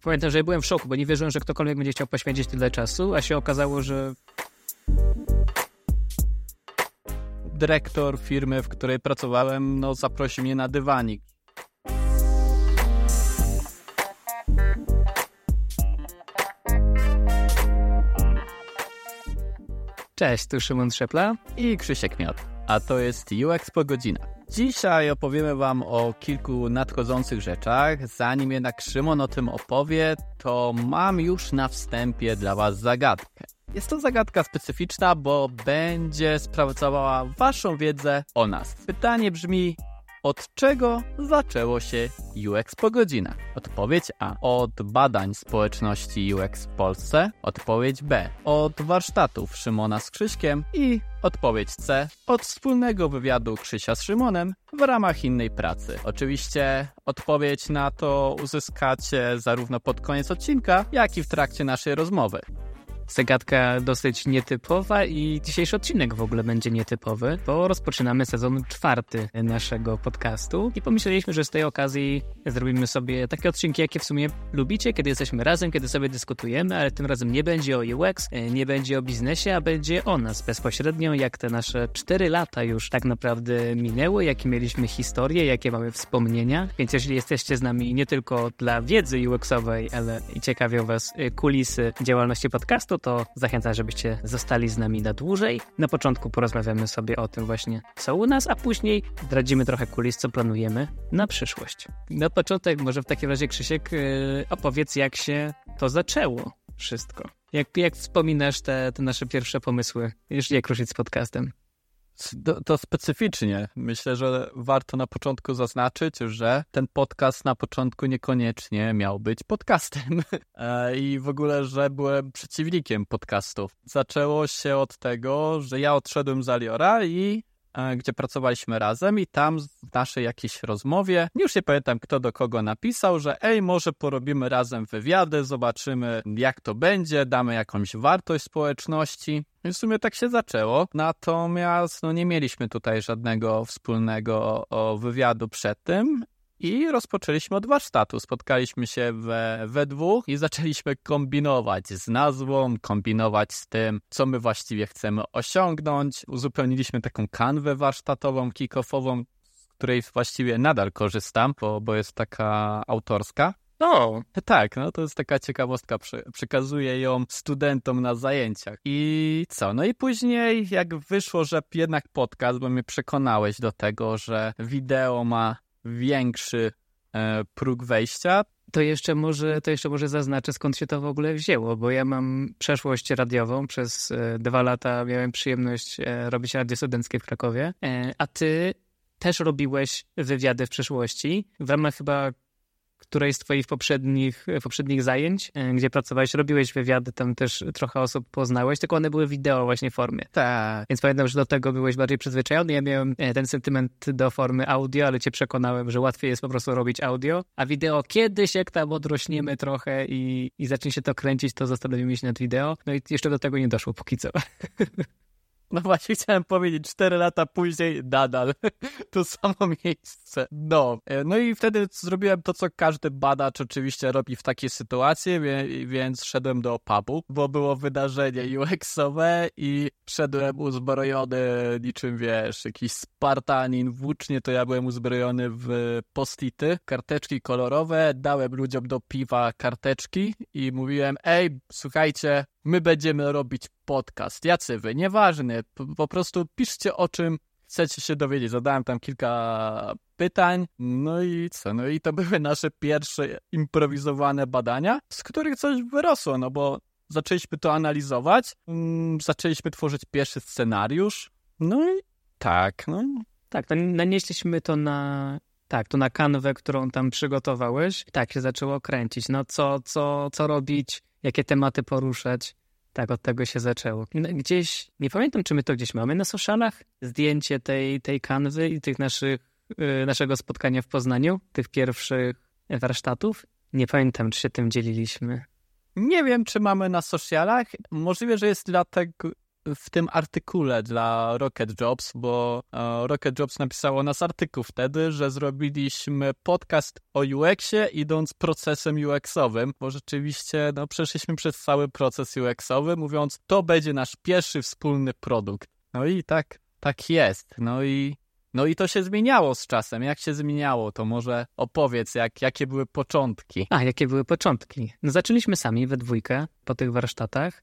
Pamiętam, że ja byłem w szoku, bo nie wierzyłem, że ktokolwiek będzie chciał poświęcić tyle czasu, a się okazało, że dyrektor firmy, w której pracowałem, zaprosił mnie na dywanik. Cześć, tu Szymon Trzepla I Krzysiek Miot, a to jest UX po godzinach. Dzisiaj opowiemy wam o kilku nadchodzących rzeczach. Zanim jednak Szymon o tym opowie, to mam już na wstępie dla was zagadkę. Jest to zagadka specyficzna, bo będzie sprawdzała waszą wiedzę o nas. Pytanie brzmi: od czego zaczęło się UX po godzinach? Odpowiedź A. Od badań społeczności UX w Polsce. Odpowiedź B. Od warsztatów Szymona z Krzyśkiem. I odpowiedź C. Od wspólnego wywiadu Krzysia z Szymonem w ramach innej pracy. Oczywiście odpowiedź na to uzyskacie zarówno pod koniec odcinka, jak i w trakcie naszej rozmowy. Zagadka dosyć nietypowa i dzisiejszy odcinek w ogóle będzie nietypowy, bo rozpoczynamy sezon 4 naszego podcastu i pomyśleliśmy, że z tej okazji zrobimy sobie takie odcinki, jakie w sumie lubicie, kiedy jesteśmy razem, kiedy sobie dyskutujemy, ale tym razem nie będzie o UX, nie będzie o biznesie, a będzie o nas bezpośrednio, jak te nasze 4 lata już tak naprawdę minęły, jakie mieliśmy historie, jakie mamy wspomnienia, więc jeżeli jesteście z nami nie tylko dla wiedzy UX-owej, ale i ciekawią was kulisy działalności podcastu, to zachęcam, żebyście zostali z nami na dłużej. Na początku porozmawiamy sobie o tym właśnie, co u nas, a później zdradzimy trochę kulis, co planujemy na przyszłość. Na początek może w takim razie, Krzysiek, opowiedz, jak się to zaczęło wszystko. Jak wspominasz te nasze pierwsze pomysły, już jak ruszyć z podcastem? To specyficznie. Myślę, że warto na początku zaznaczyć, że ten podcast na początku niekoniecznie miał być podcastem. I w ogóle, że byłem przeciwnikiem podcastów. Zaczęło się od tego, że ja odszedłem z Aliora gdzie pracowaliśmy razem i tam w naszej jakiejś rozmowie, już nie pamiętam kto do kogo napisał, że może porobimy razem wywiady, zobaczymy jak to będzie, damy jakąś wartość społeczności. I w sumie tak się zaczęło, natomiast nie mieliśmy tutaj żadnego wspólnego wywiadu przed tym. I rozpoczęliśmy od warsztatu. Spotkaliśmy się we dwóch i zaczęliśmy kombinować z nazwą, kombinować z tym, co my właściwie chcemy osiągnąć. Uzupełniliśmy taką kanwę warsztatową, kick-offową, z której właściwie nadal korzystam, bo jest taka autorska. Tak, to jest taka ciekawostka, przekazuję ją studentom na zajęciach. I co? I później jak wyszło, że jednak podcast, bo mnie przekonałeś do tego, że wideo ma większy próg wejścia. To jeszcze może zaznaczę, skąd się to w ogóle wzięło, bo ja mam przeszłość radiową. Przez 2 lata miałem przyjemność robić radio studenckie w Krakowie, a ty też robiłeś wywiady w przeszłości. W ramach chyba którejś z twoich poprzednich zajęć, gdzie pracowałeś, robiłeś wywiady, tam też trochę osób poznałeś, tylko one były wideo właśnie w formie. Tak. Więc pamiętam, że do tego byłeś bardziej przyzwyczajony. Ja miałem ten sentyment do formy audio, ale cię przekonałem, że łatwiej jest po prostu robić audio, a wideo kiedyś, jak tam odrośniemy trochę i zacznie się to kręcić, to zastanowimy się nad wideo. No i jeszcze do tego nie doszło póki co. No właśnie chciałem powiedzieć, 4 lata później nadal to samo miejsce. No i wtedy zrobiłem to, co każdy badacz oczywiście robi w takiej sytuacji, więc szedłem do pubu, bo było wydarzenie UX-owe i szedłem uzbrojony niczym, jakiś Spartanin włócznie, to ja byłem uzbrojony w post-ity, karteczki kolorowe, dałem ludziom do piwa karteczki i mówiłem: słuchajcie, my będziemy robić podcast. Jacy wy? Nieważne. Po prostu piszcie, o czym chcecie się dowiedzieć. Zadałem tam kilka pytań. No i co? No i to były nasze pierwsze improwizowane badania, z których coś wyrosło, bo zaczęliśmy to analizować. Zaczęliśmy tworzyć pierwszy scenariusz. No i tak. Tak, nanieśliśmy to na kanwę, którą tam przygotowałeś. Tak się zaczęło kręcić. Co robić, jakie tematy poruszać. Tak, od tego się zaczęło. Gdzieś, nie pamiętam, czy my to gdzieś mamy na socialach, zdjęcie tej kanwy i tych naszego spotkania w Poznaniu, tych pierwszych warsztatów. Nie pamiętam, czy się tym dzieliliśmy. Nie wiem, czy mamy na socialach. Możliwe, że jest dlatego w tym artykule dla Rocket Jobs, bo Rocket Jobs napisało nas artykuł wtedy, że zrobiliśmy podcast o UX-ie idąc procesem UX-owym, bo rzeczywiście przeszliśmy przez cały proces UX-owy, mówiąc, to będzie nasz pierwszy wspólny produkt. No i tak jest. No i to się zmieniało z czasem. Jak się zmieniało? To może opowiedz, jakie były początki. Jakie były początki? No zaczęliśmy sami we dwójkę po tych warsztatach.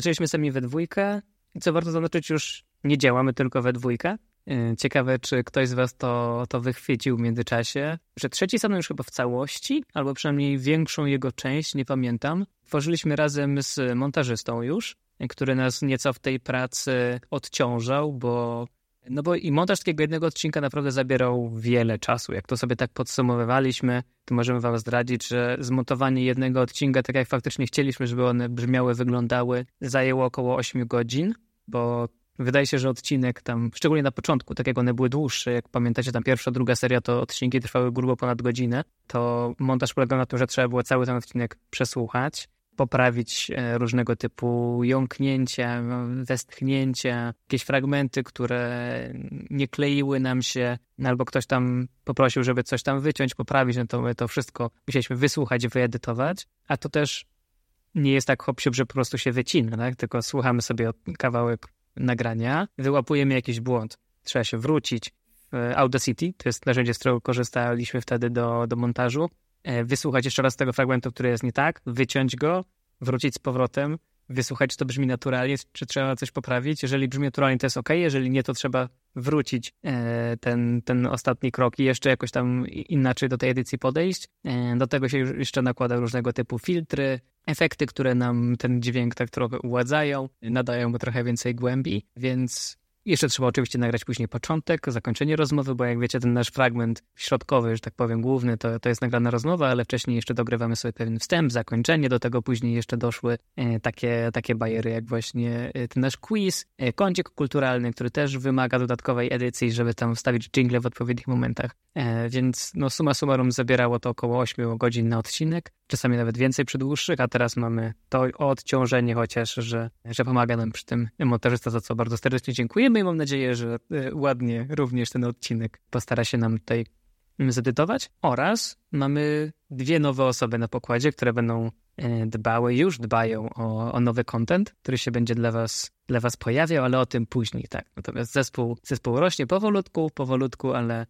I co warto zaznaczyć, już nie działamy tylko we dwójkę. Ciekawe, czy ktoś z was to wychwycił w międzyczasie. Że trzeci sezon już chyba w całości, albo przynajmniej większą jego część, nie pamiętam. Tworzyliśmy razem z montażystą już, który nas nieco w tej pracy odciążał, bo i montaż takiego jednego odcinka naprawdę zabierał wiele czasu. Jak to sobie tak podsumowywaliśmy, to możemy wam zdradzić, że zmontowanie jednego odcinka, tak jak faktycznie chcieliśmy, żeby one brzmiały, wyglądały, zajęło około 8 godzin, bo wydaje się, że odcinek tam, szczególnie na początku, tak jak one były dłuższe, jak pamiętacie, tam pierwsza, druga seria, to odcinki trwały grubo ponad godzinę, to montaż polegał na tym, że trzeba było cały ten odcinek przesłuchać, poprawić różnego typu jąknięcia, westchnięcia, jakieś fragmenty, które nie kleiły nam się, albo ktoś tam poprosił, żeby coś tam wyciąć, poprawić, no to my to wszystko musieliśmy wysłuchać, wyedytować, a to też nie jest tak hop-siup, że po prostu się wycina, tak? Tylko słuchamy sobie kawałek nagrania, wyłapujemy jakiś błąd, trzeba się wrócić. Audacity, to jest narzędzie, z którego korzystaliśmy wtedy do montażu, wysłuchać jeszcze raz tego fragmentu, który jest nie tak, wyciąć go, wrócić z powrotem, wysłuchać, czy to brzmi naturalnie, czy trzeba coś poprawić. Jeżeli brzmi naturalnie, to jest okej, jeżeli nie, to trzeba wrócić ten ostatni krok i jeszcze jakoś tam inaczej do tej edycji podejść. Do tego się jeszcze nakłada różnego typu filtry, efekty, które nam ten dźwięk tak trochę uładzają, nadają mu trochę więcej głębi, więc jeszcze trzeba oczywiście nagrać później początek, zakończenie rozmowy, bo jak wiecie, ten nasz fragment środkowy, że tak powiem, główny, to jest nagrana rozmowa, ale wcześniej jeszcze dogrywamy sobie pewien wstęp, zakończenie, do tego później jeszcze doszły takie bajery, jak właśnie ten nasz quiz, kącik kulturalny, który też wymaga dodatkowej edycji, żeby tam wstawić dżingle w odpowiednich momentach, więc summa summarum zabierało to około 8 godzin na odcinek, czasami nawet więcej przy dłuższych, a teraz mamy to odciążenie chociaż, że pomaga nam przy tym montażysta, za co bardzo serdecznie dziękujemy i mam nadzieję, że ładnie również ten odcinek postara się nam tutaj zedytować. Oraz mamy 2 nowe osoby na pokładzie, które będą już dbają o nowy content, który się będzie dla was pojawiał, ale o tym później, tak. Natomiast zespół rośnie powolutku,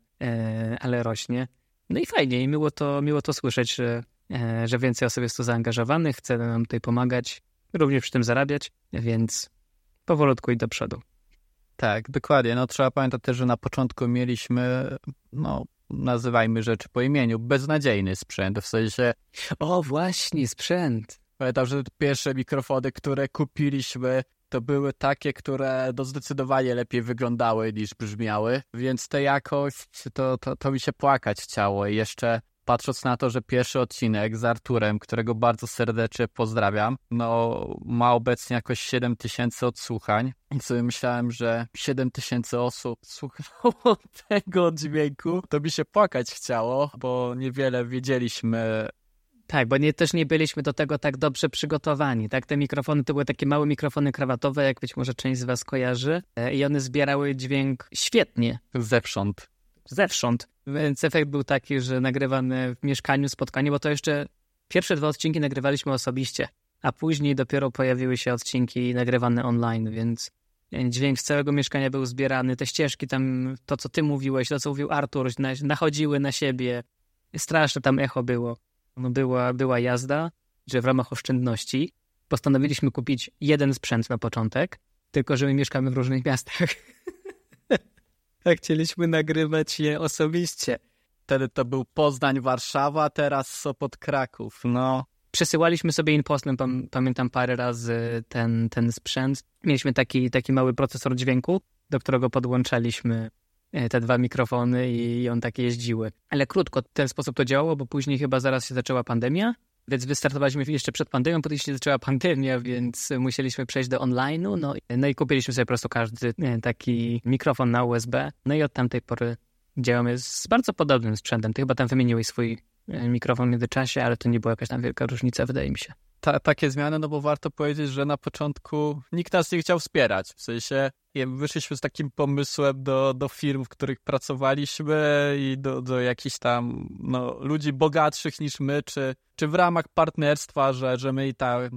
ale rośnie. No i fajnie, i miło to słyszeć, że więcej osób jest tu zaangażowanych, chce nam tutaj pomagać, również przy tym zarabiać, więc powolutku i do przodu. Tak, dokładnie. Trzeba pamiętać też, że na początku mieliśmy, nazywajmy rzeczy po imieniu, beznadziejny sprzęt, w sensie... O, właśnie, sprzęt. Pamiętam, że pierwsze mikrofony, które kupiliśmy, to były takie, które zdecydowanie lepiej wyglądały niż brzmiały, więc tę jakość to mi się płakać chciało. I jeszcze patrząc na to, że pierwszy odcinek z Arturem, którego bardzo serdecznie pozdrawiam, ma obecnie jakoś 7000 odsłuchań. I sobie myślałem, że 7000 osób słuchało tego dźwięku, to mi się płakać chciało, bo niewiele wiedzieliśmy. Tak, bo też nie byliśmy do tego tak dobrze przygotowani. Tak, te mikrofony to były takie małe mikrofony krawatowe, jak być może część z was kojarzy, i one zbierały dźwięk świetnie. Zewsząd. Więc efekt był taki, że nagrywane w mieszkaniu, spotkanie, bo to jeszcze pierwsze 2 odcinki nagrywaliśmy osobiście, a później dopiero pojawiły się odcinki nagrywane online, więc dźwięk z całego mieszkania był zbierany, te ścieżki tam, to co ty mówiłeś, to co mówił Artur, nachodziły na siebie. Straszne tam echo było. Była jazda, że w ramach oszczędności postanowiliśmy kupić jeden sprzęt na początek, tylko że my mieszkamy w różnych miastach. Tak, chcieliśmy nagrywać je osobiście. Wtedy to był Poznań, Warszawa, teraz Sopot, Kraków. Przesyłaliśmy sobie impostem, pamiętam parę razy ten sprzęt. Mieliśmy taki mały procesor dźwięku, do którego podłączaliśmy te 2 mikrofony i on tak jeździły. Ale krótko w ten sposób to działało, bo później chyba zaraz się zaczęła pandemia, więc wystartowaliśmy jeszcze przed pandemią, potem się zaczęła pandemia, więc musieliśmy przejść do online'u, no i kupiliśmy sobie po prostu każdy taki mikrofon na USB, no i od tamtej pory działamy z bardzo podobnym sprzętem. Ty chyba tam wymieniłeś swój mikrofon w międzyczasie, ale to nie była jakaś tam wielka różnica, wydaje mi się. takie zmiany, no bo warto powiedzieć, że na początku nikt nas nie chciał wspierać. W sensie wyszliśmy z takim pomysłem do firm, w których pracowaliśmy i do jakichś tam ludzi bogatszych niż my, czy w ramach partnerstwa, że my i tak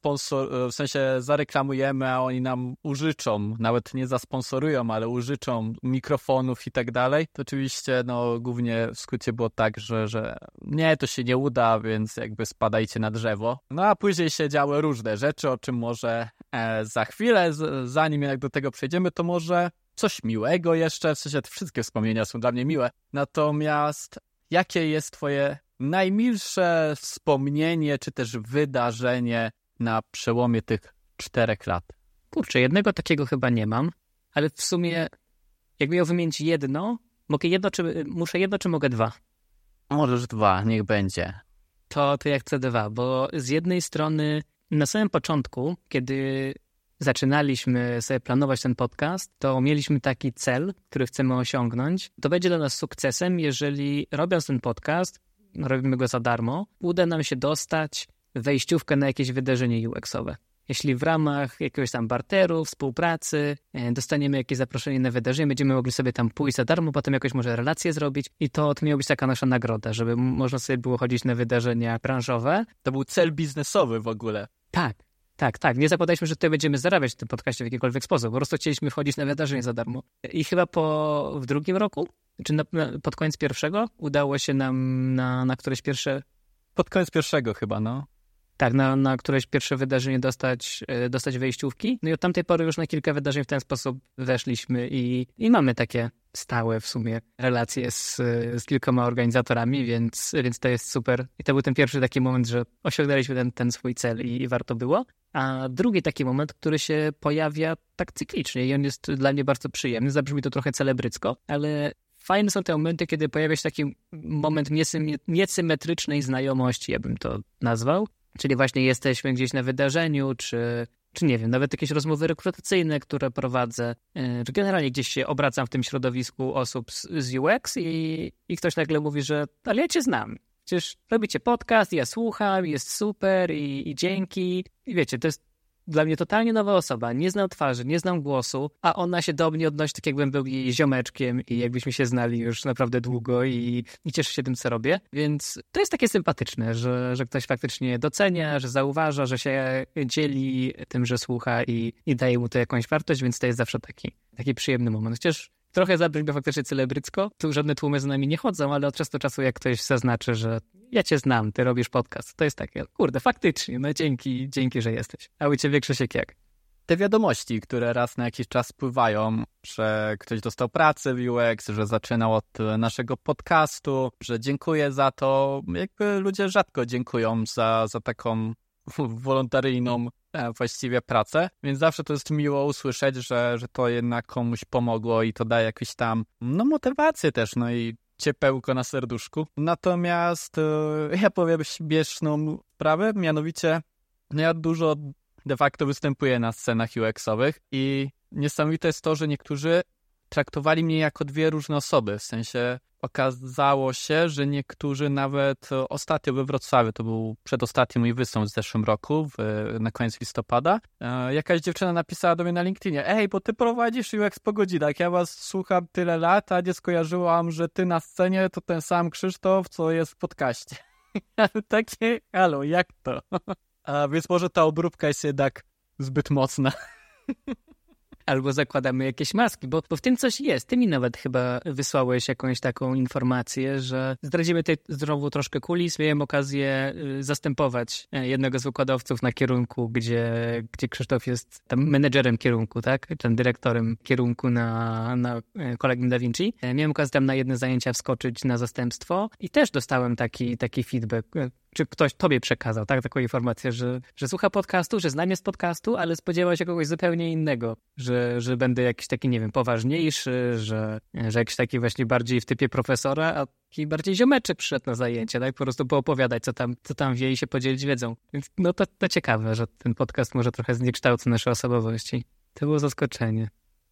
w sensie zareklamujemy, a oni nam użyczą, nawet nie zasponsorują, ale użyczą mikrofonów i tak dalej. To oczywiście głównie w skrócie było tak, że nie, to się nie uda, więc jakby spadajcie na drzewo. No a później się działy różne rzeczy, o czym może za chwilę, zanim jednak do tego przejdziemy, to może coś miłego jeszcze, w sensie te wszystkie wspomnienia są dla mnie miłe. Natomiast jakie jest twoje najmilsze wspomnienie, czy też wydarzenie na przełomie tych 4 lat? Kurczę, jednego takiego chyba nie mam, ale w sumie jakby miał wymienić jedno, muszę jedno, czy mogę 2? Możesz 2, niech będzie. To ja chcę 2, bo z jednej strony na samym początku, kiedy zaczynaliśmy sobie planować ten podcast, to mieliśmy taki cel, który chcemy osiągnąć. To będzie dla nas sukcesem, jeżeli robiąc ten podcast, robimy go za darmo, uda nam się dostać wejściówkę na jakieś wydarzenie UX-owe. Jeśli w ramach jakiegoś tam barteru, współpracy dostaniemy jakieś zaproszenie na wydarzenie, będziemy mogli sobie tam pójść za darmo, potem jakoś może relacje zrobić i to miała być taka nasza nagroda, żeby można sobie było chodzić na wydarzenia branżowe. To był cel biznesowy w ogóle. Tak. Nie zakładaliśmy, że tutaj będziemy zarabiać w tym podcaście w jakikolwiek sposób. Po prostu chcieliśmy wchodzić na wydarzenie za darmo. I chyba w drugim roku, czy pod koniec pierwszego, udało się nam na któreś pierwsze... Pod koniec pierwszego chyba, Tak, na któreś pierwsze wydarzenie dostać wejściówki. No i od tamtej pory już na kilka wydarzeń w ten sposób weszliśmy i mamy takie stałe w sumie relacje z kilkoma organizatorami, więc to jest super. I to był ten pierwszy taki moment, że osiągnęliśmy ten swój cel i warto było. A drugi taki moment, który się pojawia tak cyklicznie i on jest dla mnie bardzo przyjemny. Zabrzmi to trochę celebrycko, ale fajne są te momenty, kiedy pojawia się taki moment niesymetrycznej znajomości, ja bym to nazwał. Czyli właśnie jesteśmy gdzieś na wydarzeniu, czy nie wiem, nawet jakieś rozmowy rekrutacyjne, które prowadzę, czy generalnie gdzieś się obracam w tym środowisku osób z UX i ktoś nagle mówi, że ale ja cię znam. Przecież robicie podcast, ja słucham, jest super i dzięki. I wiecie, to jest dla mnie totalnie nowa osoba. Nie znam twarzy, nie znam głosu, a ona się do mnie odnosi tak, jakbym był jej ziomeczkiem i jakbyśmy się znali już naprawdę długo i cieszy się tym, co robię. Więc to jest takie sympatyczne, że ktoś faktycznie docenia, że zauważa, że się dzieli tym, że słucha i daje mu to jakąś wartość, więc to jest zawsze taki przyjemny moment. Chociaż trochę zabrzmi faktycznie celebrycko. Tu żadne tłumy za nami nie chodzą, ale od czasu do czasu jak ktoś zaznaczy, że ja cię znam, ty robisz podcast, to jest takie, kurde, faktycznie, dzięki, że jesteś. A u ciebie, Krzysiek, jak? Te wiadomości, które raz na jakiś czas spływają, że ktoś dostał pracę w UX, że zaczynał od naszego podcastu, że dziękuję za to. Jakby ludzie rzadko dziękują za taką wolontaryjną właściwie pracę, więc zawsze to jest miło usłyszeć, że to jednak komuś pomogło i to daje jakąś tam motywację też, i ciepełko na serduszku. Natomiast ja powiem śmieszną sprawę, mianowicie ja dużo de facto występuję na scenach UX-owych i niesamowite jest to, że niektórzy traktowali mnie jako 2 różne osoby, w sensie okazało się, że niektórzy nawet ostatnio we Wrocławiu, to był przedostatni mój występ w zeszłym roku, na koniec listopada, jakaś dziewczyna napisała do mnie na LinkedInie: ej, bo ty prowadzisz UX po godzinach, ja was słucham tyle lat, a nie skojarzyłam, że ty na scenie to ten sam Krzysztof, co jest w podcaście. Takie, halo, jak to? A więc może ta obróbka jest jednak zbyt mocna. Albo zakładamy jakieś maski, bo w tym coś jest. Ty mi nawet chyba wysłałeś jakąś taką informację, że zdradzimy tutaj znowu troszkę kulis. Miałem okazję zastępować jednego z wykładowców na kierunku, gdzie Krzysztof jest tam menedżerem kierunku, tak? Ten dyrektorem kierunku na Collegium Da Vinci. Miałem okazję tam na jedne zajęcia wskoczyć na zastępstwo i też dostałem taki feedback. Czy ktoś tobie przekazał, tak? Taką informację, że słucha podcastu, że znam je z podcastu, ale spodziewał się kogoś zupełnie innego, że będę jakiś taki, nie wiem, poważniejszy, że jakiś taki właśnie bardziej w typie profesora, a taki bardziej ziomeczek przyszedł na zajęcie, tak? Po prostu poopowiadać, co tam wie i się podzielić wiedzą. Więc to ciekawe, że ten podcast może trochę zniekształca nasze osobowości. To było zaskoczenie.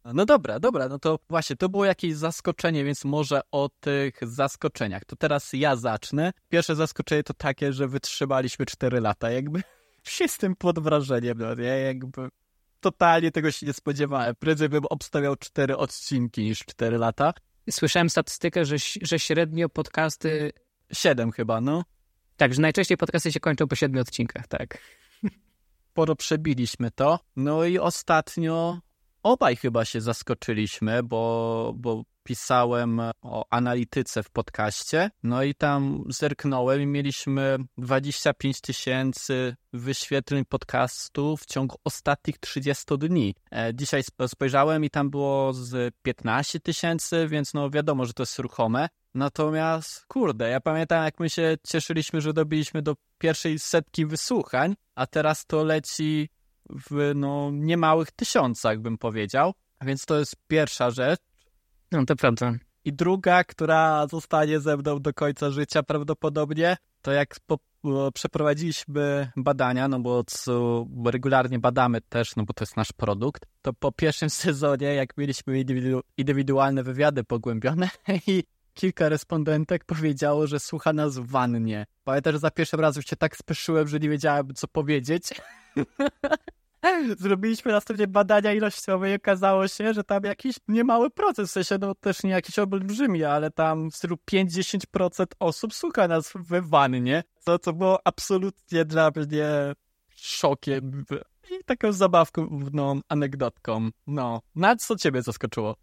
No dobra, no to właśnie, to było jakieś zaskoczenie, więc może o tych zaskoczeniach. To teraz ja zacznę. Pierwsze zaskoczenie to takie, że wytrzymaliśmy 4 lata, jakby jestem pod wrażeniem, no nie, jakby totalnie tego się nie spodziewałem. Prędzej bym obstawiał 4 odcinki niż 4 lata. Słyszałem statystykę, że średnio podcasty... 7 chyba, no. Tak, że najczęściej podcasty się kończą po 7 odcinkach, tak. Sporo przebiliśmy to. No i ostatnio obaj chyba się zaskoczyliśmy, bo pisałem o analityce w podcaście, no i tam zerknąłem i mieliśmy 25 000 wyświetleń podcastu w ciągu ostatnich 30 dni. Dzisiaj spojrzałem i tam było z 15 000, więc no wiadomo, że to jest ruchome. Natomiast, kurde, ja pamiętam, jak my się cieszyliśmy, że dobiliśmy do pierwszej 100 wysłuchań, a teraz to leci w niemałych tysiącach, bym powiedział. Więc to jest pierwsza rzecz. No to prawda. I druga, która zostanie ze mną do końca życia prawdopodobnie, to jak przeprowadziliśmy badania, no bo regularnie badamy też, no bo to jest nasz produkt, to po pierwszym sezonie, jak mieliśmy indywidualne wywiady pogłębione i kilka respondentek powiedziało, że słucha nas w wannie. Pamiętam, że za pierwszym razem się tak spieszyłem, że nie wiedziałem, co powiedzieć. Zrobiliśmy następnie badania ilościowe i okazało się, że tam jakiś niemały procent, w sensie no też nie jakiś olbrzymi, ale tam w stylu 5-10% osób słucha nas we wannie, co było absolutnie dla mnie szokiem i taką zabawką, anegdotką. Na co ciebie zaskoczyło?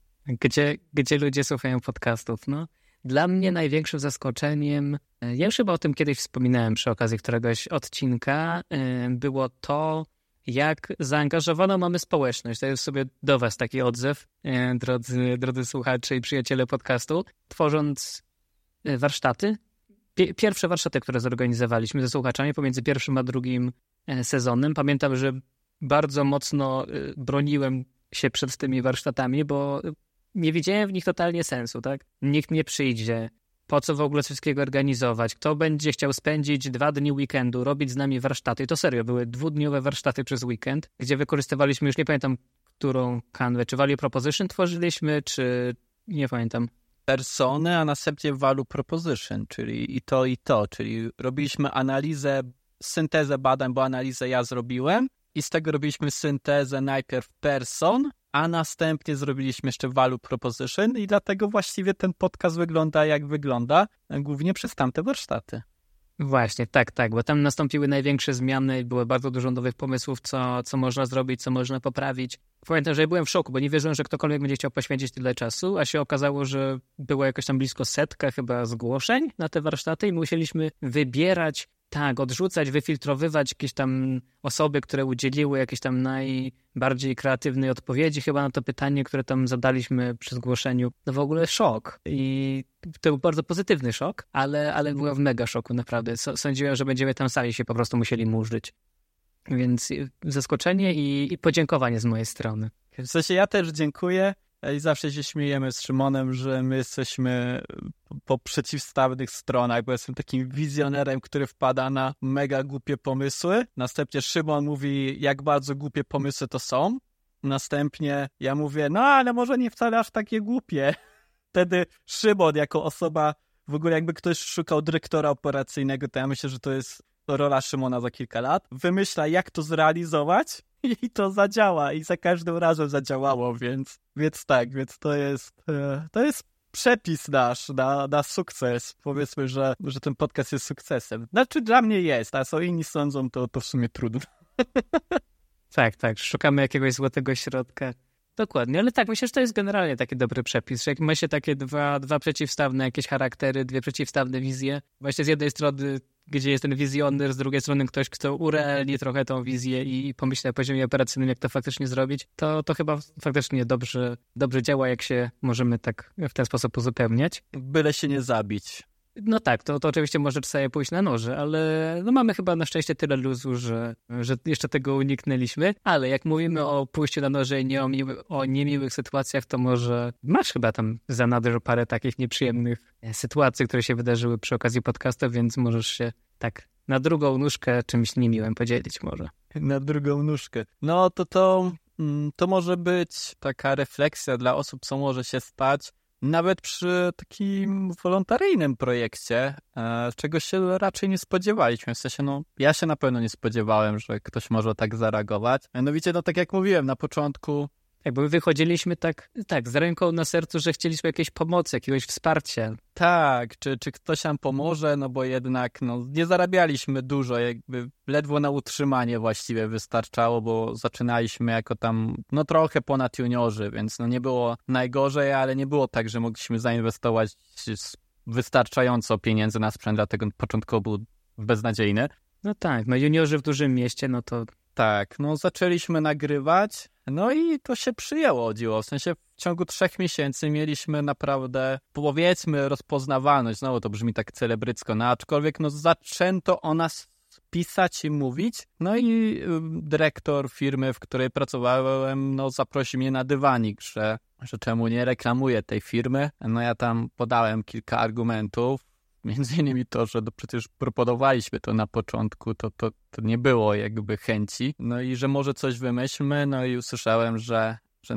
Gdzie ludzie słuchają podcastów, no? Dla mnie największym zaskoczeniem, ja już chyba o tym kiedyś wspominałem przy okazji któregoś odcinka, było to, jak zaangażowaną mamy społeczność. To jest sobie do was taki odzew, drodzy słuchacze i przyjaciele podcastu, tworząc warsztaty. Pierwsze warsztaty, które zorganizowaliśmy ze słuchaczami pomiędzy pierwszym a drugim sezonem. Pamiętam, że bardzo mocno broniłem się przed tymi warsztatami, bo nie widziałem w nich totalnie sensu, tak? Nikt nie przyjdzie. Po co w ogóle wszystkiego organizować? Kto będzie chciał spędzić 2 dni weekendu, robić z nami warsztaty? I to serio, były 2-dniowe warsztaty przez weekend, gdzie wykorzystywaliśmy, już nie pamiętam, którą kanwę, czy Value Proposition tworzyliśmy, czy nie pamiętam. Persony, a następnie Value Proposition, czyli i to, czyli robiliśmy analizę, syntezę badań, bo analizę ja zrobiłem i z tego robiliśmy syntezę najpierw person, a następnie zrobiliśmy jeszcze Value Proposition i dlatego właściwie ten podcast wygląda jak wygląda, głównie przez tamte warsztaty. Właśnie, tak, bo tam nastąpiły największe zmiany i było bardzo dużo nowych pomysłów, co można zrobić, co można poprawić. Pamiętam, że ja byłem w szoku, bo nie wierzyłem, że ktokolwiek będzie chciał poświęcić tyle czasu, a się okazało, że było jakoś tam blisko 100 chyba zgłoszeń na te warsztaty i musieliśmy wybierać, odrzucać, wyfiltrowywać jakieś tam osoby, które udzieliły jakieś tam najbardziej kreatywnej odpowiedzi chyba na to pytanie, które tam zadaliśmy przy zgłoszeniu. No w ogóle szok. I to był bardzo pozytywny szok, ale byłem w mega szoku, naprawdę. Sądziłem, że będziemy tam sami się po prostu musieli murzyć. Więc zaskoczenie i podziękowanie z mojej strony. W sensie ja też dziękuję i zawsze się śmiejemy z Szymonem, że my jesteśmy po przeciwstawnych stronach, bo jestem takim wizjonerem, który wpada na mega głupie pomysły. Następnie Szymon mówi, jak bardzo głupie pomysły to są. Następnie ja mówię, ale może nie wcale aż takie głupie. Wtedy Szymon jako osoba, w ogóle jakby ktoś szukał dyrektora operacyjnego, to ja myślę, że to jest rola Szymona za kilka lat. Wymyśla, jak to zrealizować i to zadziała. I za każdym razem zadziałało, więc to jest przepis nasz na sukces. Powiedzmy, że ten podcast jest sukcesem. Znaczy dla mnie jest, a co inni sądzą, to w sumie trudno. Tak. Szukamy jakiegoś złotego środka. Dokładnie, ale tak, myślę, że to jest generalnie taki dobry przepis, że jak ma się takie dwa przeciwstawne jakieś charaktery, 2 przeciwstawne wizje, właśnie z jednej strony, gdzie jest ten wizjoner, z drugiej strony ktoś, kto urealni trochę tą wizję i pomyśli na poziomie operacyjnym, jak to faktycznie zrobić, to chyba faktycznie dobrze działa, jak się możemy tak w ten sposób uzupełniać. Byle się nie zabić. No tak, to oczywiście może sobie pójść na noże, ale mamy chyba na szczęście tyle luzu, że jeszcze tego uniknęliśmy, ale jak mówimy o pójściu na noże i nie o niemiłych sytuacjach, to może masz chyba tam za nadrzu parę takich nieprzyjemnych sytuacji, które się wydarzyły przy okazji podcastu, więc możesz się tak na drugą nóżkę czymś niemiłym podzielić może. Na drugą nóżkę. No to to może być taka refleksja dla osób, co może się stać, nawet przy takim wolontaryjnym projekcie, czego się raczej nie spodziewaliśmy. W sensie, ja się na pewno nie spodziewałem, że ktoś może tak zareagować. Mianowicie, tak jak mówiłem na początku, Jakby my wychodziliśmy tak z ręką na sercu, że chcieliśmy jakiejś pomocy, jakiegoś wsparcia. Tak, czy ktoś nam pomoże, bo jednak nie zarabialiśmy dużo, jakby ledwo na utrzymanie właściwie wystarczało, bo zaczynaliśmy jako tam trochę ponad juniorzy, więc nie było najgorzej, ale nie było tak, że mogliśmy zainwestować wystarczająco pieniędzy na sprzęt, dlatego początkowo był beznadziejny. No tak, juniorzy w dużym mieście, to... Tak, zaczęliśmy nagrywać, i to się przyjęło o dziwo. W sensie w ciągu 3 miesięcy mieliśmy naprawdę, powiedzmy, rozpoznawalność. Znowu to brzmi tak celebrycko, aczkolwiek zaczęto o nas pisać i mówić. I dyrektor firmy, w której pracowałem, zaprosił mnie na dywanik, że czemu nie reklamuję tej firmy. Ja tam podałem kilka argumentów. Między innymi to, że przecież proponowaliśmy to na początku, to nie było jakby chęci. I że może coś wymyślmy, i usłyszałem, że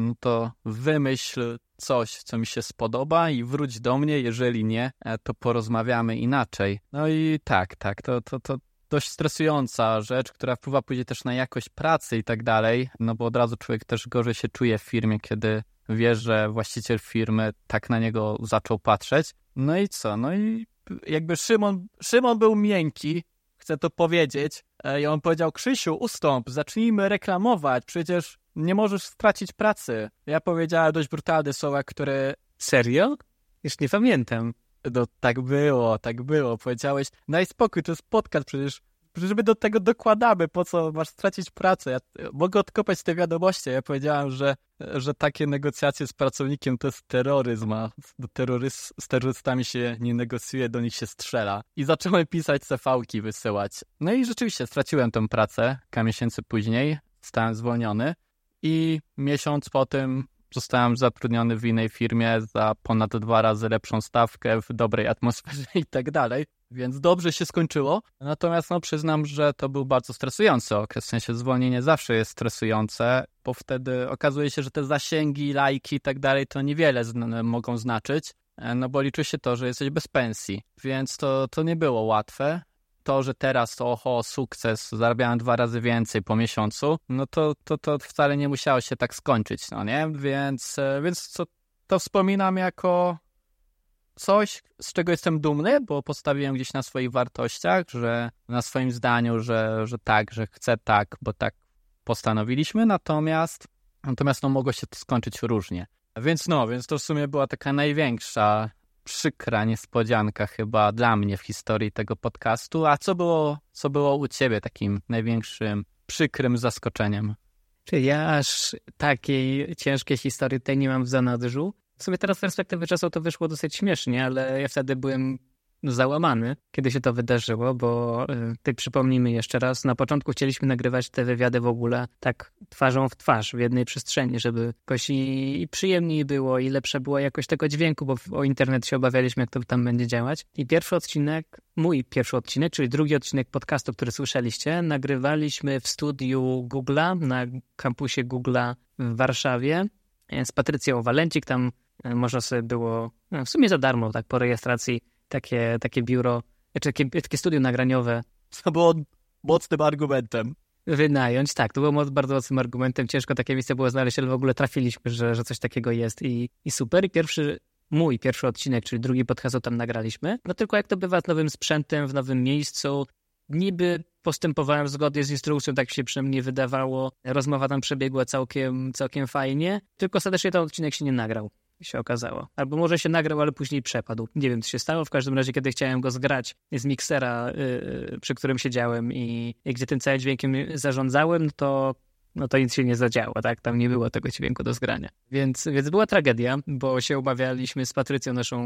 to wymyśl coś, co mi się spodoba i wróć do mnie, jeżeli nie, to porozmawiamy inaczej. I tak, to dość stresująca rzecz, która wpływa później też na jakość pracy i tak dalej, bo od razu człowiek też gorzej się czuje w firmie, kiedy wie, że właściciel firmy tak na niego zaczął patrzeć. I co? I jakby Szymon był miękki, chcę to powiedzieć. I on powiedział: Krzysiu, ustąp, zacznijmy reklamować, przecież nie możesz stracić pracy. Ja powiedziałem dość brutalne słowa, które... Serio? Już nie pamiętam. Tak było. Powiedziałeś: daj spokój, to jest podcast, przecież my do tego dokładamy, po co masz stracić pracę? Ja mogę odkopać te wiadomości. Ja powiedziałem, że takie negocjacje z pracownikiem to jest terroryzm, a z terrorystami się nie negocjuje, do nich się strzela. I zacząłem pisać CV-ki, wysyłać. I rzeczywiście straciłem tę pracę. Kilka miesięcy później zostałem zwolniony i miesiąc po tym zostałem zatrudniony w innej firmie za ponad 2 razy lepszą stawkę, w dobrej atmosferze i tak dalej. Więc dobrze się skończyło. Natomiast przyznam, że to był bardzo stresujący okres. W sensie zwolnienie zawsze jest stresujące, bo wtedy okazuje się, że te zasięgi, lajki i tak dalej to niewiele mogą znaczyć, bo liczy się to, że jesteś bez pensji. Więc to nie było łatwe. To, że teraz sukces, zarabiałem 2 razy więcej po miesiącu, to wcale nie musiało się tak skończyć, nie? Więc to wspominam jako coś, z czego jestem dumny, bo postawiłem gdzieś na swoich wartościach, że na swoim zdaniu, że chcę tak, bo tak postanowiliśmy, natomiast mogło się to skończyć różnie. Więc to w sumie była taka największa, przykra niespodzianka chyba dla mnie w historii tego podcastu. A co było u ciebie takim największym, przykrym zaskoczeniem? Czy ja aż takiej ciężkiej historii tutaj nie mam w zanadrzu? W sumie teraz z perspektywy czasu to wyszło dosyć śmiesznie, ale ja wtedy byłem załamany, kiedy się to wydarzyło, bo przypomnijmy jeszcze raz, na początku chcieliśmy nagrywać te wywiady w ogóle tak twarzą w twarz, w jednej przestrzeni, żeby jakoś i przyjemniej było, i lepsza była jakość tego dźwięku, bo o internet się obawialiśmy, jak to tam będzie działać. I mój pierwszy odcinek, czyli drugi odcinek podcastu, który słyszeliście, nagrywaliśmy w studiu Google'a, na kampusie Google'a w Warszawie z Patrycją Walencik. Tam można sobie było w sumie za darmo, tak po rejestracji, takie biuro, takie studio nagraniowe. To było mocnym argumentem. Wynająć, tak, to było bardzo mocnym argumentem. Ciężko takie miejsce było znaleźć, ale w ogóle trafiliśmy, że coś takiego jest i super. I mój pierwszy odcinek, czyli drugi podcast, tam nagraliśmy. Tylko jak to bywa z nowym sprzętem, w nowym miejscu, niby postępowałem zgodnie z instrukcją, tak się przynajmniej wydawało. Rozmowa tam przebiegła całkiem fajnie, tylko ostatecznie ten odcinek się nie nagrał, się okazało. Albo może się nagrał, ale później przepadł. Nie wiem, co się stało. W każdym razie, kiedy chciałem go zgrać z miksera, przy którym siedziałem i gdzie tym całym dźwiękiem zarządzałem, to nic się nie zadziało, tak? Tam nie było tego dźwięku do zgrania. Więc była tragedia, bo się obawialiśmy z Patrycją, naszą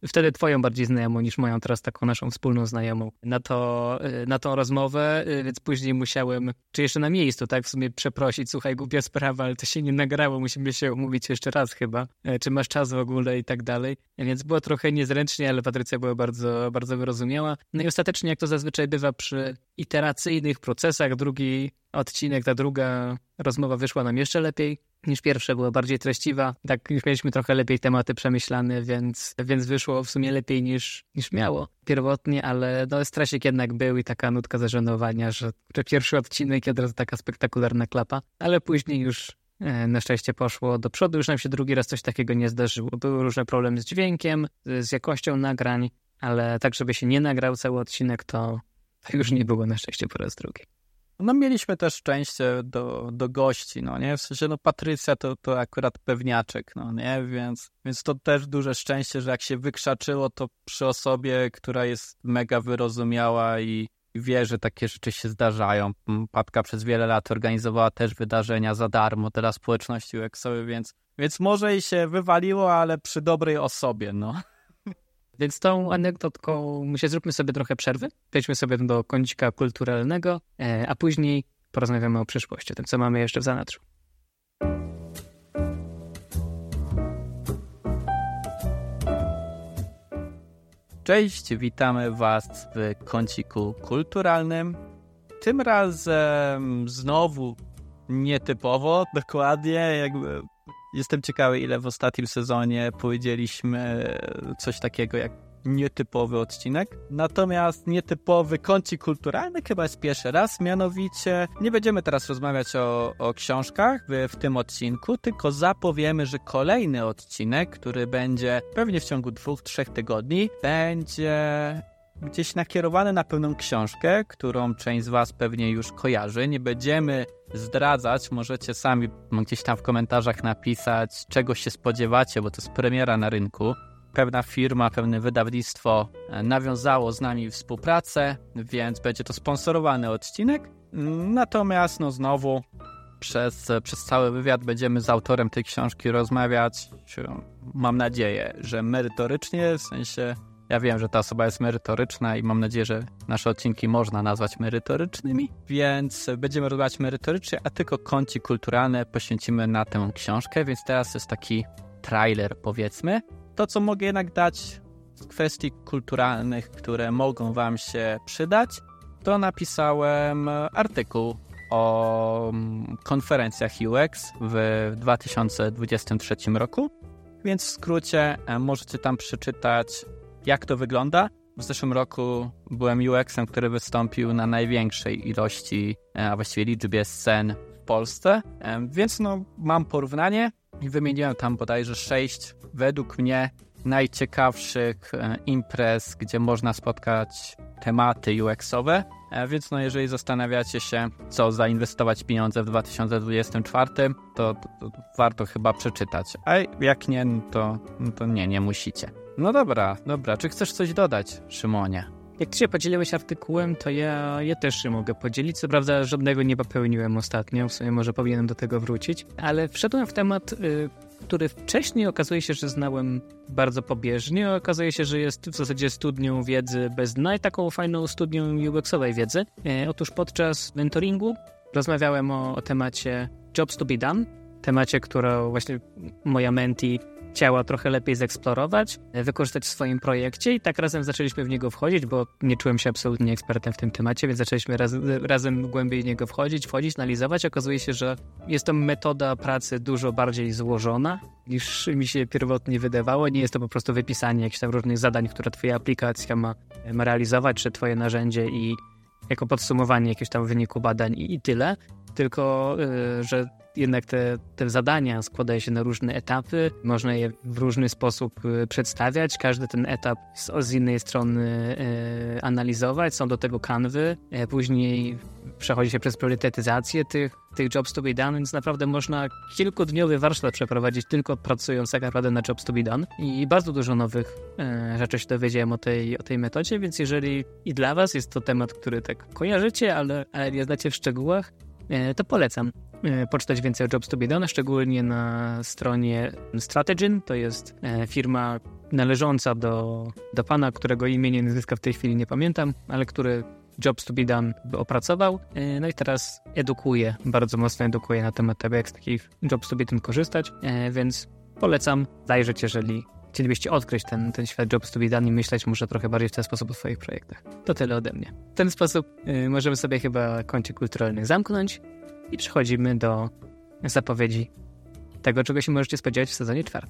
wtedy twoją bardziej znajomą niż moją, teraz taką naszą wspólną znajomą, na tą rozmowę, więc później musiałem, czy jeszcze na miejscu, tak, w sumie przeprosić, słuchaj, głupia sprawa, ale to się nie nagrało, musimy się umówić jeszcze raz chyba, czy masz czas w ogóle i tak dalej, więc było trochę niezręcznie, ale Patrycja była bardzo, bardzo wyrozumiała. No i ostatecznie, jak to zazwyczaj bywa przy iteracyjnych procesach, drugi odcinek, ta druga rozmowa wyszła nam jeszcze lepiej niż pierwsza, była bardziej treściwa. Tak już mieliśmy trochę lepiej tematy przemyślane, więc wyszło w sumie lepiej niż miało pierwotnie, ale no stresik jednak był i taka nutka zażenowania, że pierwszy odcinek i od razu taka spektakularna klapa, ale później już na szczęście poszło do przodu, już nam się drugi raz coś takiego nie zdarzyło. Były różne problemy z dźwiękiem, z jakością nagrań, ale tak, żeby się nie nagrał cały odcinek, to już nie było na szczęście po raz drugi. No mieliśmy też szczęście do gości, no nie? W sensie, no Patrycja to akurat pewniaczek, no nie? Więc to też duże szczęście, że jak się wykrzaczyło, to przy osobie, która jest mega wyrozumiała i wie, że takie rzeczy się zdarzają. Patka przez wiele lat organizowała też wydarzenia za darmo dla społeczności UX-owej, więc może i się wywaliło, ale przy dobrej osobie, no. Więc tą anegdotką zróbmy sobie trochę przerwy, przejdźmy sobie do kącika kulturalnego, a później porozmawiamy o przyszłości, o tym, co mamy jeszcze w zanadrzu. Cześć, witamy Was w kąciku kulturalnym. Tym razem znowu nietypowo, dokładnie, jakby jestem ciekawy, ile w ostatnim sezonie powiedzieliśmy coś takiego jak nietypowy odcinek. Natomiast nietypowy kącik kulturalny chyba jest pierwszy raz, mianowicie nie będziemy teraz rozmawiać o książkach w tym odcinku, tylko zapowiemy, że kolejny odcinek, który będzie pewnie w ciągu 2-3 tygodni, będzie gdzieś nakierowany na pewną książkę, którą część z Was pewnie już kojarzy. Nie będziemy zdradzać, możecie sami gdzieś tam w komentarzach napisać, czego się spodziewacie, bo to jest premiera na rynku. Pewna firma, pewne wydawnictwo nawiązało z nami współpracę, więc będzie to sponsorowany odcinek. Natomiast no znowu przez cały wywiad będziemy z autorem tej książki rozmawiać. Mam nadzieję, że merytorycznie, w sensie ja wiem, że ta osoba jest merytoryczna i mam nadzieję, że nasze odcinki można nazwać merytorycznymi, więc będziemy rozmawiać merytorycznie, a tylko kącik kulturalny poświęcimy na tę książkę, więc teraz jest taki trailer, powiedzmy. To, co mogę jednak dać z kwestii kulturalnych, które mogą Wam się przydać, to napisałem artykuł o konferencjach UX w 2023 roku, więc w skrócie możecie tam przeczytać, jak to wygląda. W zeszłym roku byłem UX-em, który wystąpił na największej ilości, a właściwie liczbie scen w Polsce, więc no mam porównanie i wymieniłem tam bodajże 6 według mnie najciekawszych imprez, gdzie można spotkać tematy UX-owe, więc no jeżeli zastanawiacie się, co zainwestować pieniądze w 2024, to warto chyba przeczytać, a jak nie, to nie musicie. No dobra, czy chcesz coś dodać, Szymonie? Jak ty się podzieliłeś artykułem, to ja też się mogę podzielić. Co prawda żadnego nie popełniłem ostatnio, w sumie może powinienem do tego wrócić, ale wszedłem w temat, który wcześniej okazuje się, że znałem bardzo pobieżnie. Okazuje się, że jest w zasadzie studnią wiedzy bez dna i taką fajną studnią UX-owej wiedzy. Otóż podczas mentoringu rozmawiałem o temacie Jobs to be done, temacie, którą właśnie moja mentee chciała trochę lepiej zeksplorować, wykorzystać w swoim projekcie i tak razem zaczęliśmy w niego wchodzić, bo nie czułem się absolutnie ekspertem w tym temacie, więc zaczęliśmy razem głębiej w niego wchodzić, analizować. Okazuje się, że jest to metoda pracy dużo bardziej złożona niż mi się pierwotnie wydawało. Nie jest to po prostu wypisanie jakichś tam różnych zadań, które twoja aplikacja ma realizować, czy twoje narzędzie i jako podsumowanie jakiegoś tam wyniku badań i tyle, tylko że jednak te zadania składają się na różne etapy, można je w różny sposób przedstawiać, każdy ten etap z innej strony analizować, są do tego kanwy, później przechodzi się przez priorytetyzację tych jobs to be done, więc naprawdę można kilkudniowy warsztat przeprowadzić tylko pracując tak naprawdę na jobs to be done i bardzo dużo nowych rzeczy się dowiedziałem o tej metodzie, więc jeżeli i dla Was jest to temat, który tak kojarzycie, ale nie znacie w szczegółach, to polecam poczytać więcej o Jobs to be done, szczególnie na stronie Strategyn. To jest firma należąca do pana, którego imienia i nazwiska w tej chwili nie pamiętam, ale który Jobs to be Done opracował. No i teraz bardzo mocno edukuje na temat tego, jak z takich Jobs to be Done korzystać, więc polecam zajrzeć, jeżeli chcielibyście odkryć ten świat Jobs to be Done i myśleć może trochę bardziej w ten sposób o swoich projektach. To tyle ode mnie. W ten sposób możemy sobie chyba kącik kulturalny zamknąć i przechodzimy do zapowiedzi tego, czego się możecie spodziewać w sezonie 4.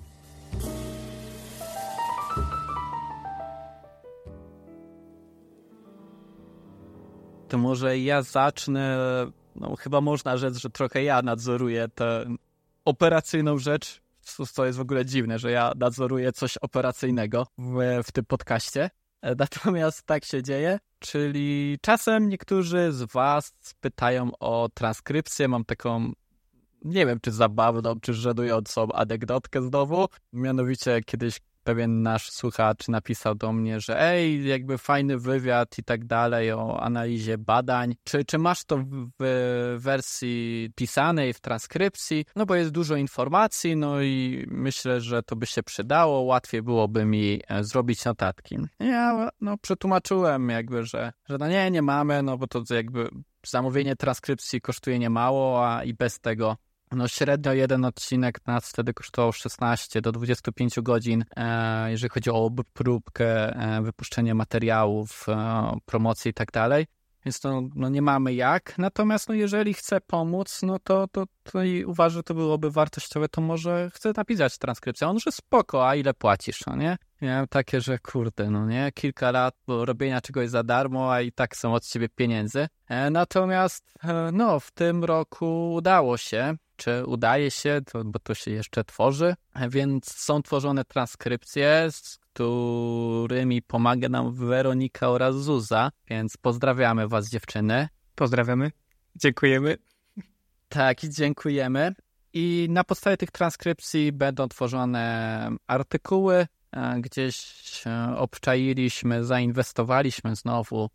To może ja zacznę, chyba można rzec, że trochę ja nadzoruję tę operacyjną rzecz, co jest w ogóle dziwne, że ja nadzoruję coś operacyjnego w tym podcaście. Natomiast tak się dzieje, czyli czasem niektórzy z was pytają o transkrypcję. Mam taką, nie wiem czy zabawną, czy żenującą anegdotkę znowu. Mianowicie kiedyś pewien nasz słuchacz napisał do mnie, że jakby fajny wywiad i tak dalej o analizie badań. Czy masz to w wersji pisanej, w transkrypcji? No bo jest dużo informacji, no i myślę, że to by się przydało. Łatwiej byłoby mi zrobić notatki. Ja przetłumaczyłem jakby, że nie mamy, no bo to jakby zamówienie transkrypcji kosztuje niemało, a i bez tego średnio jeden odcinek nas wtedy kosztował 16 do 25 godzin, jeżeli chodzi o obróbkę, wypuszczenie materiałów, promocję i tak dalej. Więc nie mamy jak. Natomiast jeżeli chce pomóc, to i uważa, że to byłoby wartościowe, to może chce napisać transkrypcję. On, że spoko, a ile płacisz, nie? Miałem takie, że kurde, kilka lat robienia czegoś za darmo, a i tak są od ciebie pieniędzy. Natomiast w tym roku udało się, czy udaje się, bo to się jeszcze tworzy, więc są tworzone transkrypcje, z którymi pomaga nam Weronika oraz Zuza, więc pozdrawiamy was, dziewczyny. Pozdrawiamy. Dziękujemy. Tak, dziękujemy. I na podstawie tych transkrypcji będą tworzone artykuły, gdzieś obczailiśmy, zainwestowaliśmy znowu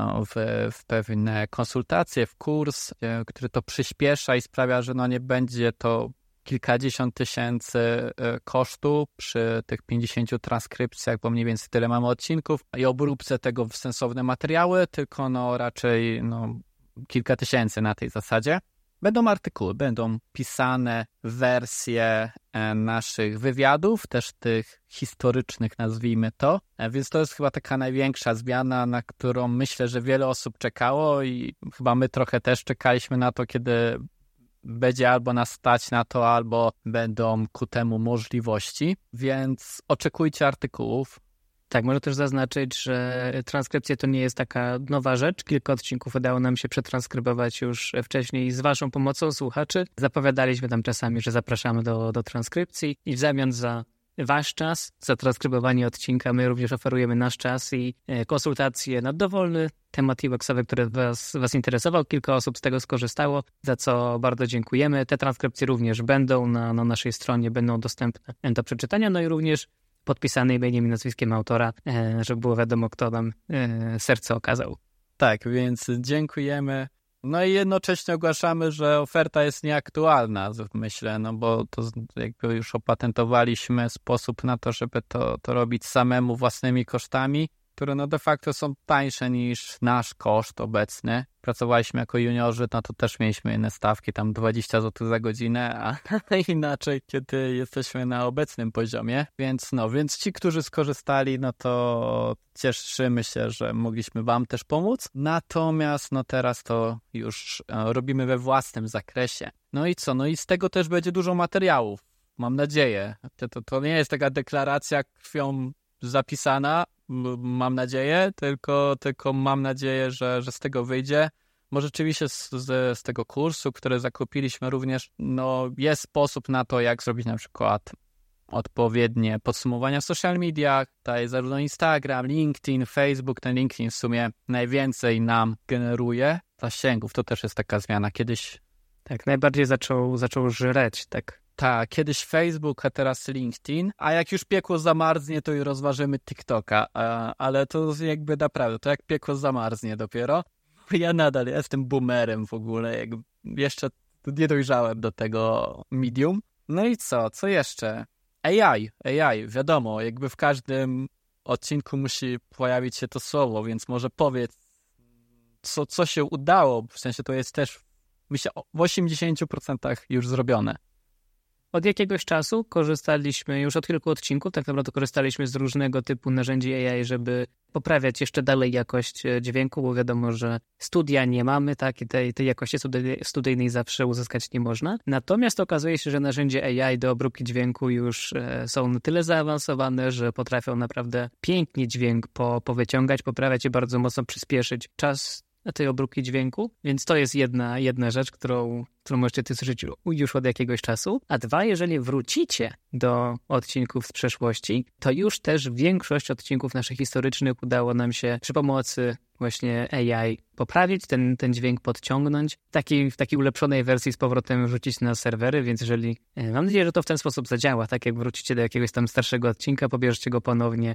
w pewne konsultacje, w kurs, który to przyspiesza i sprawia, że nie będzie to kilkadziesiąt tysięcy kosztu przy tych 50 transkrypcjach, bo mniej więcej tyle mamy odcinków i obróbce tego w sensowne materiały, tylko raczej kilka tysięcy na tej zasadzie. Będą artykuły, będą pisane wersje naszych wywiadów, też tych historycznych, nazwijmy to. Więc to jest chyba taka największa zmiana, na którą myślę, że wiele osób czekało i chyba my trochę też czekaliśmy na to, kiedy będzie albo nas stać na to, albo będą ku temu możliwości. Więc oczekujcie artykułów. Tak, może też zaznaczyć, że transkrypcja to nie jest taka nowa rzecz. Kilka odcinków udało nam się przetranskrybować już wcześniej z waszą pomocą, słuchaczy. Zapowiadaliśmy tam czasami, że zapraszamy do transkrypcji i w zamian za wasz czas, za transkrybowanie odcinka, my również oferujemy nasz czas i konsultacje na dowolny temat UX-owy, który was interesował. Kilka osób z tego skorzystało, za co bardzo dziękujemy. Te transkrypcje również będą na naszej stronie, będą dostępne do przeczytania, no i również podpisane imieniem i nazwiskiem autora, żeby było wiadomo, kto nam serce okazał. Tak, więc dziękujemy. No i jednocześnie ogłaszamy, że oferta jest nieaktualna, myślę, bo to jakby już opatentowaliśmy sposób na to, żeby to robić samemu własnymi kosztami, które de facto są tańsze niż nasz koszt obecny. Pracowaliśmy jako juniorzy, to też mieliśmy inne stawki, tam 20 zł za godzinę, a inaczej, kiedy jesteśmy na obecnym poziomie. Więc ci, którzy skorzystali, to cieszymy się, że mogliśmy wam też pomóc. Natomiast teraz to już robimy we własnym zakresie. No i co? No i z tego też będzie dużo materiałów. Mam nadzieję. To nie jest taka deklaracja krwią zapisana, mam nadzieję, tylko mam nadzieję, że z tego wyjdzie. Bo rzeczywiście z tego kursu, który zakupiliśmy również, jest sposób na to, jak zrobić na przykład odpowiednie podsumowania w social mediach. Tutaj zarówno Instagram, LinkedIn, Facebook. Ten LinkedIn w sumie najwięcej nam generuje zasięgów. To też jest taka zmiana. Kiedyś... Tak, najbardziej zaczął żreć, tak. Tak, kiedyś Facebook, a teraz LinkedIn, a jak już piekło zamarznie, to i rozważymy TikToka, ale to jakby naprawdę, to jak piekło zamarznie dopiero. Ja nadal jestem boomerem w ogóle, jeszcze nie dojrzałem do tego medium. No i co jeszcze? AI, wiadomo, jakby w każdym odcinku musi pojawić się to słowo, więc może powiedz, co się udało, w sensie to jest też, myślę, w 80% już zrobione. Od jakiegoś czasu korzystaliśmy, już od kilku odcinków, tak naprawdę korzystaliśmy z różnego typu narzędzi AI, żeby poprawiać jeszcze dalej jakość dźwięku, bo wiadomo, że studia nie mamy, tak, i tej jakości studyjnej zawsze uzyskać nie można. Natomiast okazuje się, że narzędzia AI do obróbki dźwięku już są na tyle zaawansowane, że potrafią naprawdę pięknie dźwięk powyciągać, poprawiać i bardzo mocno przyspieszyć czas tej obróbki dźwięku, więc to jest jedna rzecz, którą możecie słyszeć już od jakiegoś czasu. A dwa, jeżeli wrócicie do odcinków z przeszłości, to już też większość odcinków naszych historycznych udało nam się przy pomocy właśnie AI poprawić, ten dźwięk podciągnąć, w takiej ulepszonej wersji z powrotem wrzucić na serwery, więc jeżeli, mam nadzieję, że to w ten sposób zadziała, tak jak wrócicie do jakiegoś tam starszego odcinka, pobierzcie go ponownie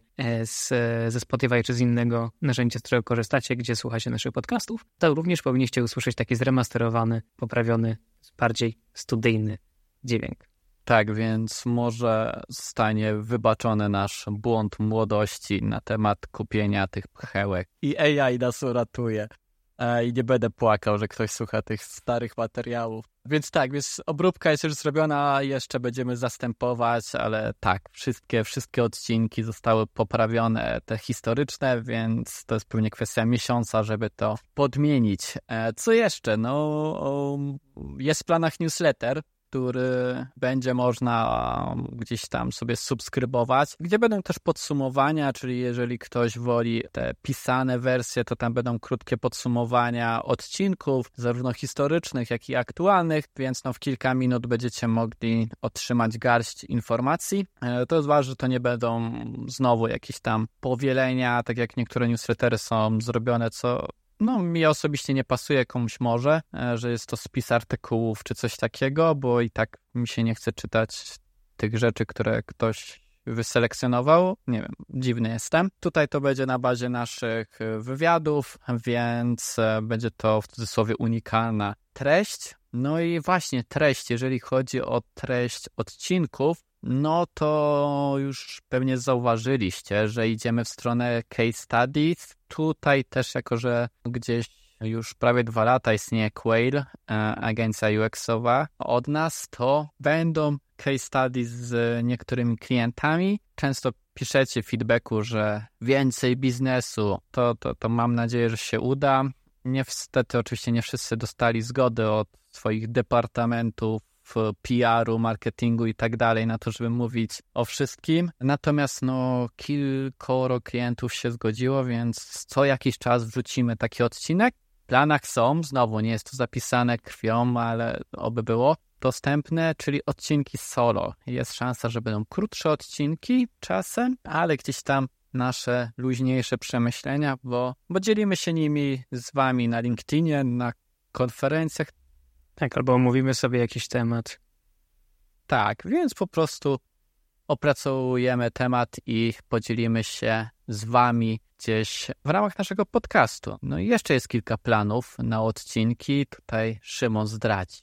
ze Spotify czy z innego narzędzia, z którego korzystacie, gdzie słuchacie naszych podcastów, to również powinniście usłyszeć taki zremasterowany, poprawiony, bardziej studyjny dźwięk. Tak, więc może zostanie wybaczony nasz błąd młodości na temat kupienia tych pchełek. I AI nas uratuje. I nie będę płakał, że ktoś słucha tych starych materiałów. Więc tak, więc obróbka jest już zrobiona, jeszcze będziemy zastępować, ale tak, wszystkie odcinki zostały poprawione, te historyczne, więc to jest pewnie kwestia miesiąca, żeby to podmienić. Co jeszcze? No, jest w planach newsletter, który będzie można gdzieś tam sobie subskrybować, gdzie będą też podsumowania, czyli jeżeli ktoś woli te pisane wersje, to tam będą krótkie podsumowania odcinków, zarówno historycznych, jak i aktualnych, więc w kilka minut będziecie mogli otrzymać garść informacji. To jest ważne, że to nie będą znowu jakieś tam powielenia, tak jak niektóre newslettery są zrobione, co mi osobiście nie pasuje, komuś może, że jest to spis artykułów czy coś takiego, bo i tak mi się nie chce czytać tych rzeczy, które ktoś wyselekcjonował. Nie wiem, dziwny jestem. Tutaj to będzie na bazie naszych wywiadów, więc będzie to w cudzysłowie unikalna treść. No i właśnie treść, jeżeli chodzi o treść odcinków, no to już pewnie zauważyliście, że idziemy w stronę case studies. Tutaj też, jako że gdzieś już prawie 2 lata istnieje Quail, agencja UX-owa od nas, to będą case studies z niektórymi klientami. Często piszecie w feedbacku, że więcej biznesu, to mam nadzieję, że się uda. Niestety oczywiście nie wszyscy dostali zgody od swoich departamentów PR-u, marketingu i tak dalej na to, żeby mówić o wszystkim. Natomiast kilkoro klientów się zgodziło, więc co jakiś czas wrzucimy taki odcinek. W planach są, znowu nie jest to zapisane krwią, ale oby było dostępne, czyli odcinki solo. Jest szansa, że będą krótsze odcinki czasem, ale gdzieś tam nasze luźniejsze przemyślenia, bo dzielimy się nimi z wami na LinkedInie, na konferencjach. Tak, albo omówimy sobie jakiś temat. Tak, więc po prostu opracujemy temat i podzielimy się z wami gdzieś w ramach naszego podcastu. No i jeszcze jest kilka planów na odcinki. Tutaj Szymon zdradzi.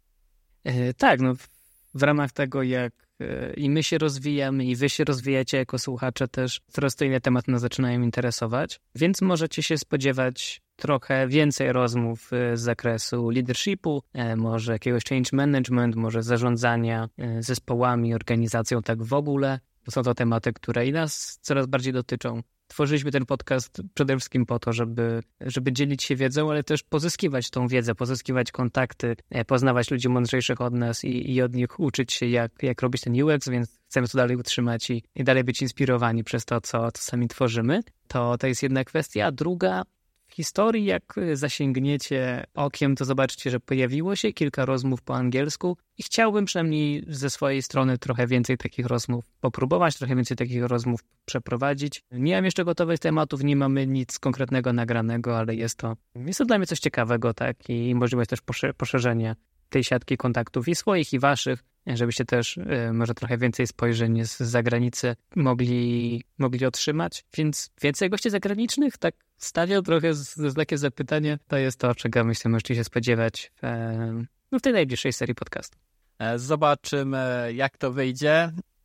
Tak, w ramach tego, jak i my się rozwijamy, i wy się rozwijacie jako słuchacze też, coraz to inne tematy nas zaczynają interesować, więc możecie się spodziewać trochę więcej rozmów z zakresu leadershipu, może jakiegoś change management, może zarządzania zespołami, organizacją tak w ogóle. To są to tematy, które i nas coraz bardziej dotyczą. Tworzyliśmy ten podcast przede wszystkim po to, żeby dzielić się wiedzą, ale też pozyskiwać tą wiedzę, pozyskiwać kontakty, poznawać ludzi mądrzejszych od nas i od nich uczyć się, jak robić ten UX, więc chcemy to dalej utrzymać i dalej być inspirowani przez to, co sami tworzymy. To jest jedna kwestia. A druga, w historii, jak zasięgniecie okiem, to zobaczycie, że pojawiło się kilka rozmów po angielsku i chciałbym przynajmniej ze swojej strony trochę więcej takich rozmów popróbować, trochę więcej takich rozmów przeprowadzić. Nie mam jeszcze gotowych tematów, nie mamy nic konkretnego nagranego, ale jest to dla mnie coś ciekawego, tak? I możliwość też poszerzenia tej siatki kontaktów i swoich, i waszych, żebyście też może trochę więcej spojrzeń z zagranicy mogli otrzymać. Więc więcej gości zagranicznych, tak stawiam trochę takie zapytanie. To jest to, czego myślę, możecie się spodziewać w tej najbliższej serii podcastu. Zobaczymy, jak to wyjdzie.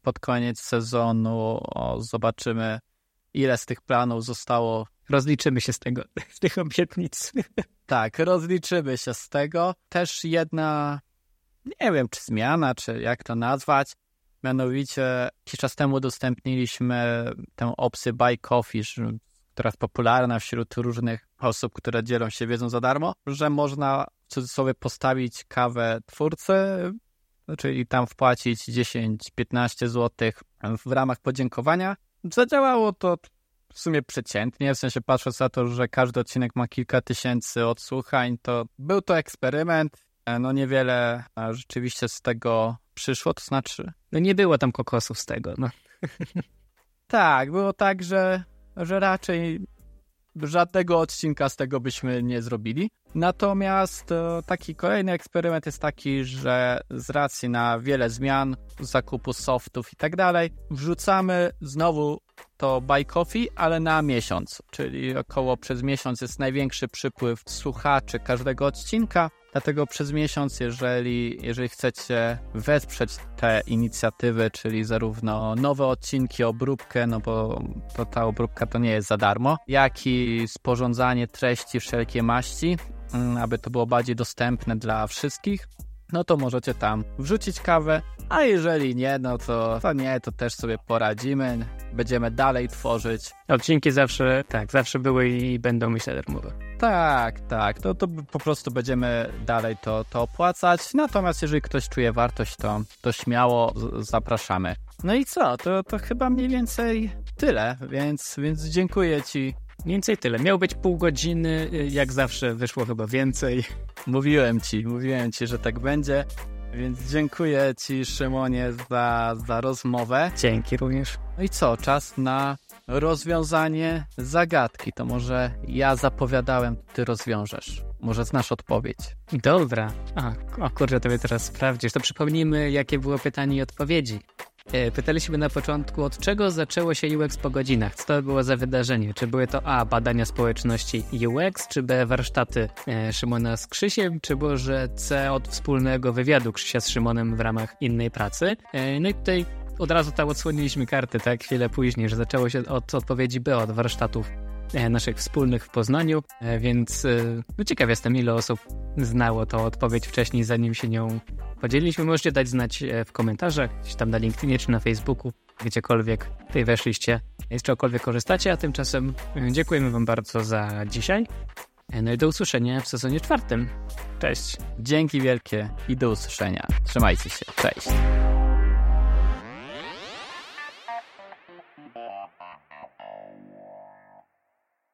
pod koniec sezonu zobaczymy, ile z tych planów zostało. Rozliczymy się z tych obietnic. Tak, rozliczymy się z tego. Też jedna, nie wiem, czy zmiana, czy jak to nazwać, mianowicie jakiś czas temu udostępniliśmy tę opcję Buy Coffee, która jest popularna wśród różnych osób, które dzielą się wiedzą za darmo, że można w cudzysłowie postawić kawę twórcy, czyli tam wpłacić 10-15 zł w ramach podziękowania. Zadziałało to w sumie przeciętnie, w sensie patrząc na to, że każdy odcinek ma kilka tysięcy odsłuchań, to był to eksperyment. No niewiele rzeczywiście z tego przyszło, to znaczy... No nie było tam kokosów z tego, no. Tak, było tak, że raczej żadnego odcinka z tego byśmy nie zrobili. Natomiast taki kolejny eksperyment jest taki, że z racji na wiele zmian, zakupu softów i tak dalej, wrzucamy znowu to Buy Coffee, ale na miesiąc, czyli około przez miesiąc jest największy przypływ słuchaczy każdego odcinka, dlatego przez miesiąc, jeżeli chcecie wesprzeć te inicjatywy, czyli zarówno nowe odcinki, obróbkę, no bo ta obróbka to nie jest za darmo, jak i sporządzanie treści wszelkiej maści, aby to było bardziej dostępne dla wszystkich, no to możecie tam wrzucić kawę, a jeżeli nie, no to też sobie poradzimy, będziemy dalej tworzyć. Odcinki zawsze były i będą, myślę, darmowe. Tak, to po prostu będziemy dalej to opłacać, natomiast jeżeli ktoś czuje wartość, to śmiało zapraszamy. No i co, to chyba mniej więcej tyle, więc dziękuję Ci. Mniej więcej tyle. Miało być pół godziny, jak zawsze wyszło chyba więcej. Mówiłem ci, że tak będzie, więc dziękuję Ci, Szymonie, za rozmowę. Dzięki również. No i co, czas na rozwiązanie zagadki. To może ja zapowiadałem, Ty rozwiążesz. Może znasz odpowiedź. Dobra. O kurczę, to mnie teraz sprawdzisz. To przypomnijmy, jakie było pytanie i odpowiedzi. Pytaliśmy na początku, od czego zaczęło się UX po godzinach? Co to było za wydarzenie? Czy były to A, badania społeczności UX, czy B, warsztaty Szymona z Krzysiem, czy może C, od wspólnego wywiadu Krzysia z Szymonem w ramach innej pracy? No i tutaj od razu tam odsłoniliśmy karty, tak, chwilę później, że zaczęło się od odpowiedzi B, od warsztatów naszych wspólnych w Poznaniu, więc ciekaw jestem, ile osób znało tą odpowiedź wcześniej, zanim się nią podzieliliśmy. Możecie dać znać w komentarzach, gdzieś tam na LinkedInie czy na Facebooku, gdziekolwiek tutaj weszliście, z czegokolwiek korzystacie, a tymczasem dziękujemy Wam bardzo za dzisiaj. No i do usłyszenia w sezonie 4. Cześć. Dzięki wielkie i do usłyszenia. Trzymajcie się. Cześć.